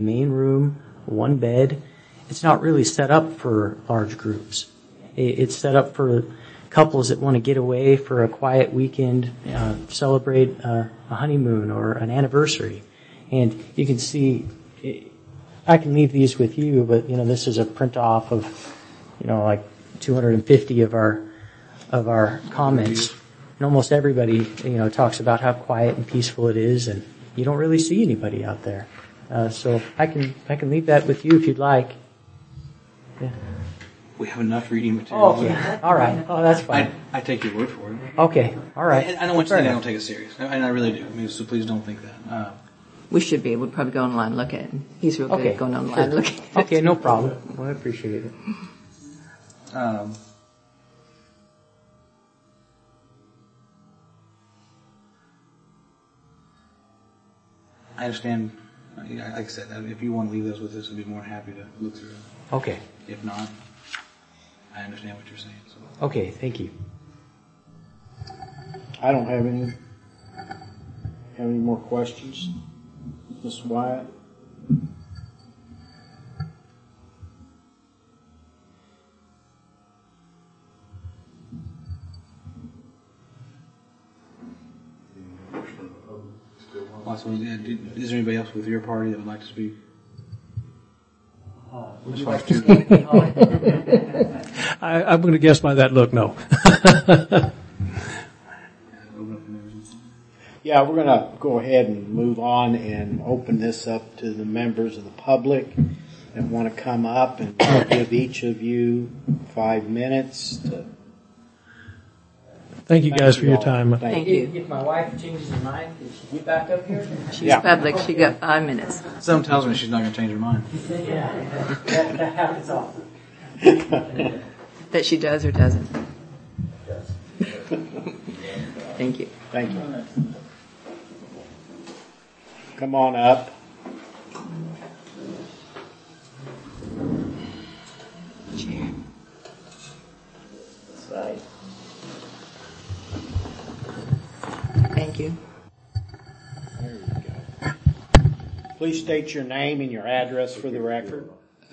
main room, one bed. It's not really set up for large groups. It's set up for couples that want to get away for a quiet weekend, celebrate a honeymoon or an anniversary. And you can see, I can leave these with you, but this is a print off of, like 250 of our comments. And almost everybody, talks about how quiet and peaceful it is, and you don't really see anybody out there. So I can leave that with you if you'd like. Yeah. We have enough reading material. Oh, okay. All right. Oh, that's fine. I take your word for it. Okay. All right. I don't want you to think I don't take it serious, and I really do. So please don't think that. We should be able to probably go online and look at it. He's real good at going online and looking at it. Okay, no problem. Well, I appreciate it. I understand, like I said, if you want to leave those with us, I'd be more happy to look through them. Okay. If not, I understand what you're saying. So. Okay, thank you. I don't have any more questions. Ms. Wyatt? Also, is there anybody else with your party that would like to speak? Would you like to speak? I'm going to guess by that look, no. Yeah, we're going to go ahead and move on and open this up to the members of the public that want to come up, and I'll give each of you 5 minutes to... Thank you guys for your time. Thank you. If my wife changes her mind, can she get back up here? She's public. She got 5 minutes. Something tells me she's not going to change her mind. Yeah, that happens often. That she does or doesn't. Thank you. Thank you. Come on up. Chair. Right. Thank you. There you go. Please state your name and your address for the record.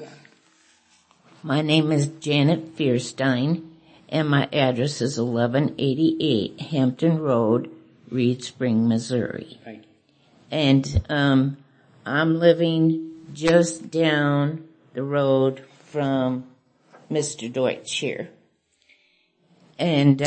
My name is Janet Fierstein, and my address is 1188 Hampton Road, Reed Spring, Missouri. Thank you. And I'm living just down the road from Mr. Deutsch here. And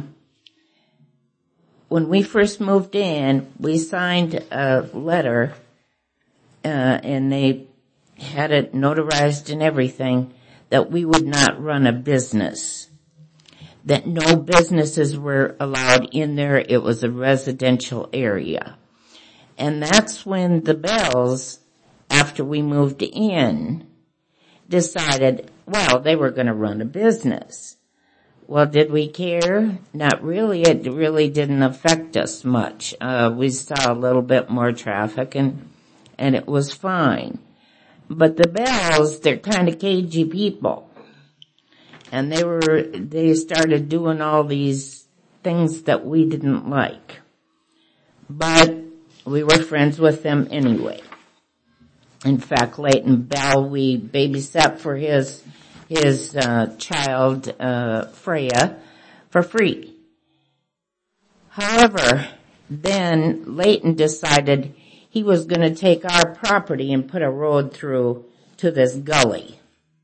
when we first moved in, we signed a letter, and they had it notarized and everything, that we would not run a business, that no businesses were allowed in there. It was a residential area. And that's when the Bells, after we moved in, decided, well, they were going to run a business. Well, did we care? Not really. It really didn't affect us much. We saw a little bit more traffic and it was fine. But the Bells, they're kind of cagey people. And they started doing all these things that we didn't like. But we were friends with them anyway. In fact, Leighton Bell, we babysat for his child, Freya, for free. However, then Leighton decided he was going to take our property and put a road through to this gully.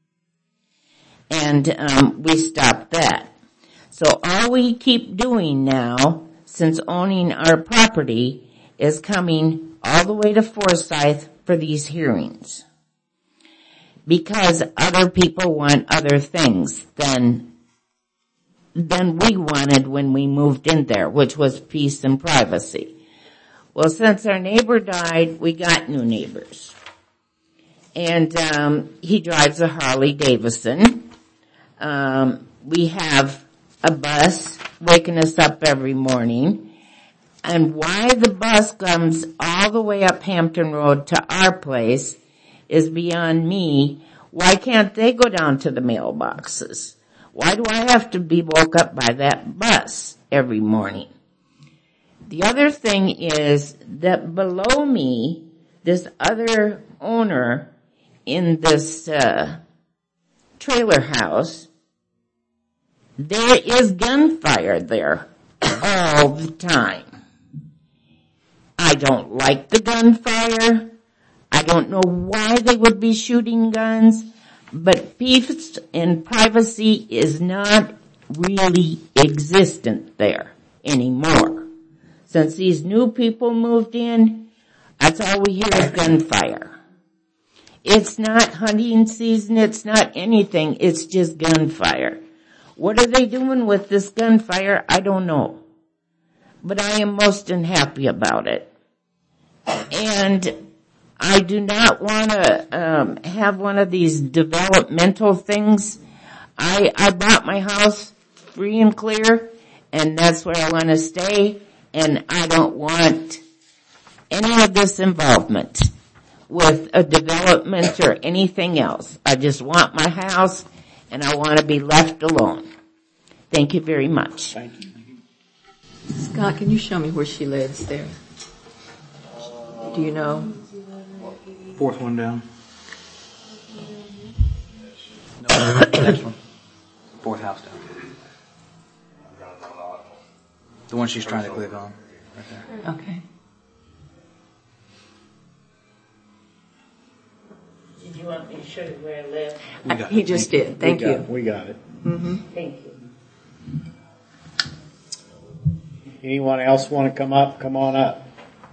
And we stopped that. So all we keep doing now, since owning our property, is coming all the way to Forsyth for these hearings. Because other people want other things than we wanted when we moved in there, which was peace and privacy. Well, since our neighbor died, we got new neighbors. And he drives a Harley Davidson. We have a bus waking us up every morning. And why the bus comes all the way up Hampton Road to our place is beyond me. Why can't they go down to the mailboxes? Why do I have to be woke up by that bus every morning? The other thing is that below me, this other owner in this trailer house, there is gunfire there all the time. I don't like the gunfire. I don't know why they would be shooting guns, but peace and privacy is not really existent there anymore. Since these new people moved in, that's all we hear is gunfire. It's not hunting season, it's not anything, it's just gunfire. What are they doing with this gunfire? I don't know. But I am most unhappy about it. And I do not want to have one of these developmental things. I bought my house free and clear, and that's where I want to stay, and I don't want any of this involvement with a development or anything else. I just want my house, and I want to be left alone. Thank you very much. Thank you. Scott, can you show me where she lives there? Do you know? Fourth one down. No, next one. Fourth house down. The one she's trying to click on. Right there. Okay. Did you want me to show you where I live? We got He it. just did. Thank you. We got it. Thank you. Anyone else want to come up? Come on up.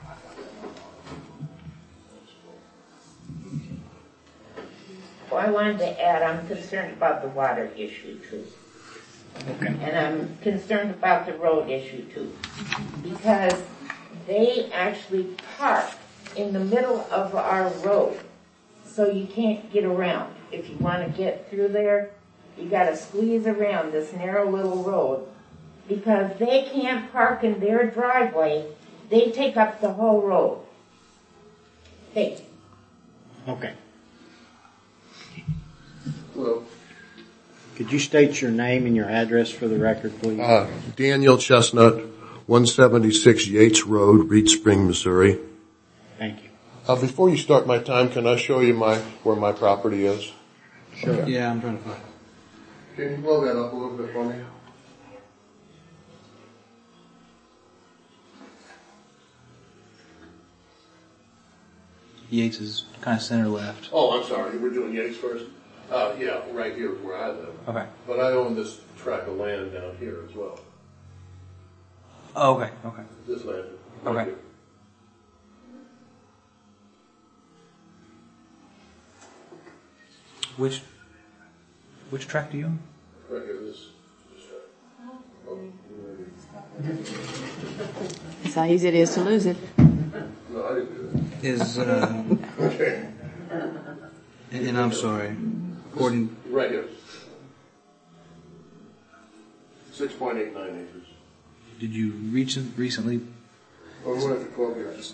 Well, I wanted to add, I'm concerned about the water issue too. Okay. And I'm concerned about the road issue too. Because they actually park in the middle of our road. So you can't get around. If you want to get through there, you got to squeeze around this narrow little road. Because they can't park in their driveway, they take up the whole road. Thank you. Okay. Hello. Could you state your name and your address for the record, please? Daniel Chestnut, 176 Yates Road, Reed Spring, Missouri. Thank you. Before you start my time, can I show you where my property is? Sure. Yeah, I'm trying to find. Can you blow that up a little bit for me? Yates is kind of center left. Oh, I'm sorry. We're doing Yates first? Yeah, right here is where I live. Okay. But I own this tract of land down here as well. Oh, okay. Okay. This land. Okay. Here. Which tract do you own? Right here, this tract. Oh, That's how easy it is to lose it. no, I didn't do that. Is Okay. and I'm sorry. According Right here. 6.89 acres. did you recently? Oh, we went for 12 years.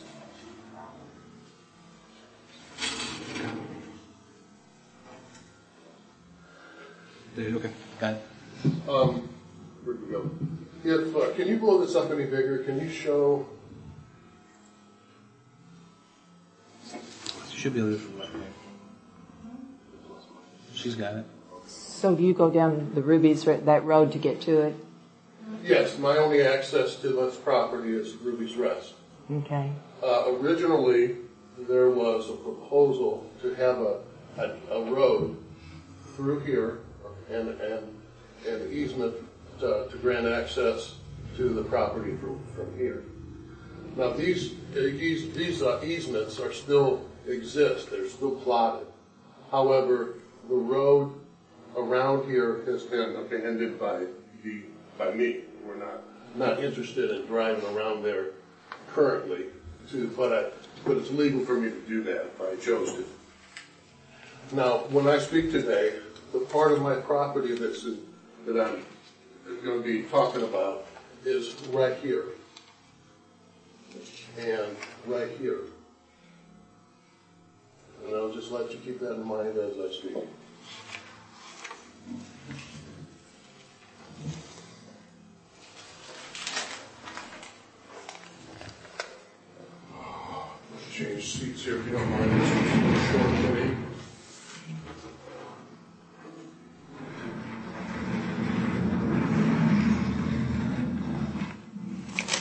Okay. Got it. Where'd we go? If, can you blow this up any bigger? Can you show? Should be able to. She's got it. So do you go down the Ruby's, that road to get to it? Yes, my only access to this property is Ruby's Rest. Okay. Originally, there was a proposal to have a road through here and an easement to grant access to the property from here. Now these easements are still exist. They're still plotted. However, the road around here has been abandoned by me. We're not interested in driving around there currently, but it's legal for me to do that if I chose to. Now, when I speak today, the part of my property that I'm going to be talking about is right here and right here. And I'll just let you keep that in mind as I speak. Change seats here.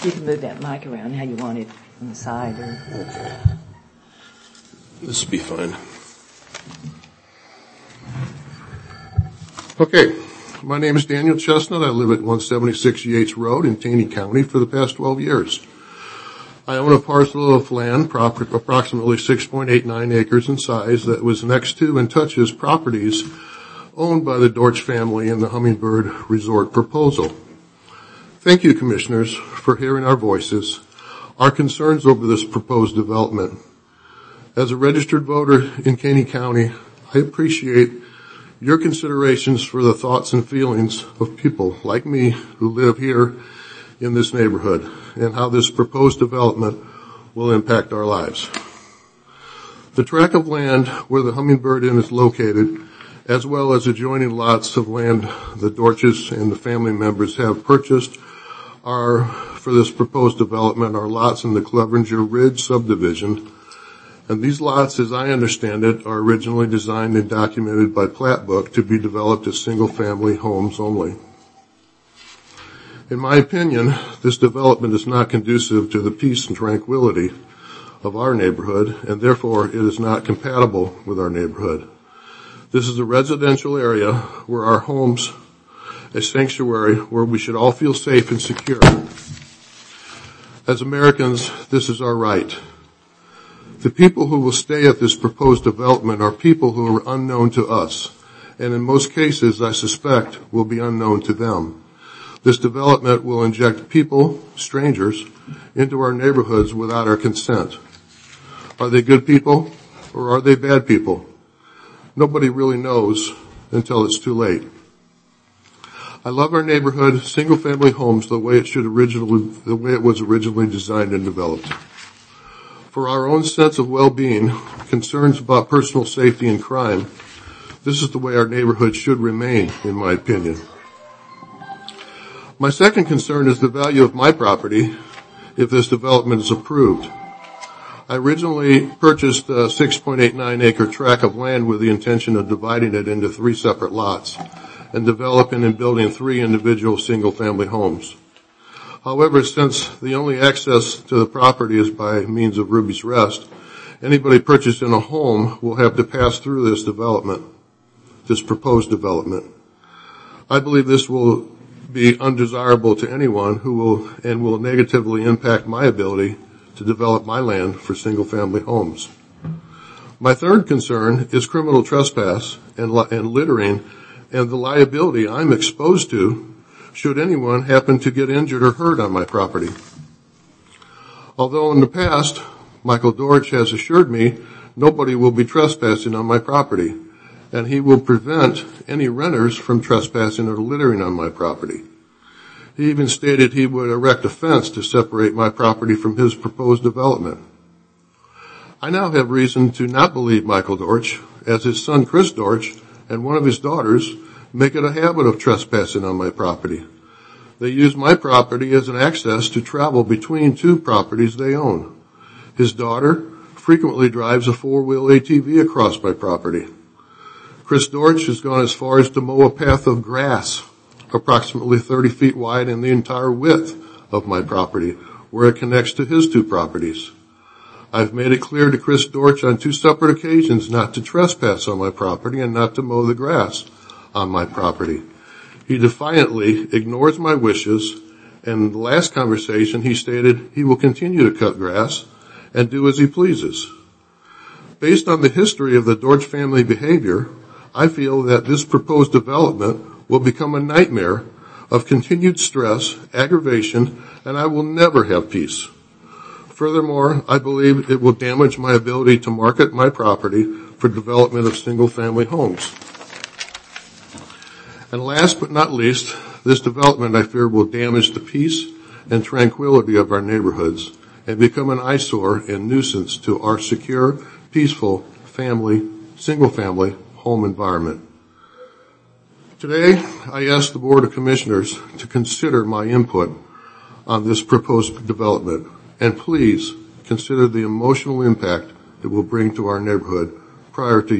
You can move that mic around how you want it, on the side or... Okay. This will be fine. Okay. My name is Daniel Chestnut. I live at 176 Yates Road in Taney County for the past 12 years. I own a parcel of land, approximately 6.89 acres in size, that was next to and touches properties owned by the Dortch family in the Hummingbird Resort proposal. Thank you, Commissioners, for hearing our voices, our concerns over this proposed development. As a registered voter in Taney County, I appreciate your considerations for the thoughts and feelings of people like me who live here in this neighborhood and how this proposed development will impact our lives. The tract of land where the Hummingbird Inn is located, as well as adjoining lots of land the Dortches and the family members have purchased for this proposed development are lots in the Clevenger Ridge subdivision. And these lots, as I understand it, are originally designed and documented by Plat Book to be developed as single-family homes only. In my opinion, this development is not conducive to the peace and tranquility of our neighborhood, and therefore it is not compatible with our neighborhood. This is a residential area where our homes, a sanctuary where we should all feel safe and secure. As Americans, this is our right. The people who will stay at this proposed development are people who are unknown to us, and in most cases, I suspect, will be unknown to them. This development will inject people, strangers, into our neighborhoods without our consent. Are they good people or are they bad people? Nobody really knows until it's too late. I love our neighborhood, single-family homes, the way it was originally designed and developed. For our own sense of well-being, concerns about personal safety and crime, this is the way our neighborhood should remain, in my opinion. My second concern is the value of my property if this development is approved. I originally purchased a 6.89 acre tract of land with the intention of dividing it into 3 separate lots and developing and building 3 individual single-family homes. However, since the only access to the property is by means of Ruby's Rest, anybody purchasing a home will have to pass through this development, this proposed development. I believe this will be undesirable to anyone who will negatively impact my ability to develop my land for single-family homes. My third concern is criminal trespass and littering and the liability I'm exposed to should anyone happen to get injured or hurt on my property. Although in the past, Michael Dortch has assured me nobody will be trespassing on my property, and he will prevent any renters from trespassing or littering on my property. He even stated he would erect a fence to separate my property from his proposed development. I now have reason to not believe Michael Dortch, as his son Chris Dortch and one of his daughters make it a habit of trespassing on my property. They use my property as an access to travel between 2 properties they own. His daughter frequently drives a 4-wheel ATV across my property. Chris Dortch has gone as far as to mow a path of grass approximately 30 feet wide in the entire width of my property, where it connects to his 2 properties. I've made it clear to Chris Dortch on 2 separate occasions not to trespass on my property and not to mow the grass on my property. He defiantly ignores my wishes, and in the last conversation he stated he will continue to cut grass and do as he pleases. Based on the history of the Dortch family behavior, I feel that this proposed development will become a nightmare of continued stress, aggravation, and I will never have peace. Furthermore, I believe it will damage my ability to market my property for development of single-family homes. And last but not least, this development, I fear, will damage the peace and tranquility of our neighborhoods and become an eyesore and nuisance to our secure, peaceful, single-family home environment. Today, I ask the Board of Commissioners to consider my input on this proposed development, and please consider the emotional impact it will bring to our neighborhood prior to